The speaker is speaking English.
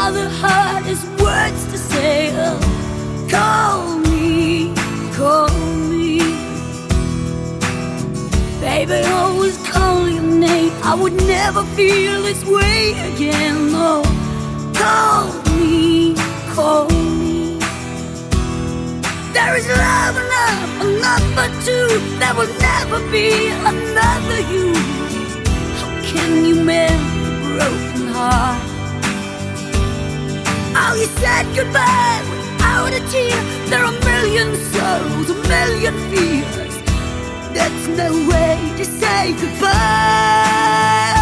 are the hardest words to say. Oh, call me, call me. Baby, always call your name. I would never feel this way again. Oh, call me, call me. There is love enough, enough for two. There will never be another you. How can you mend a broken heart? Oh, you said goodbye without a tear. There are a million sorrows, a million fears. That's no way to say goodbye.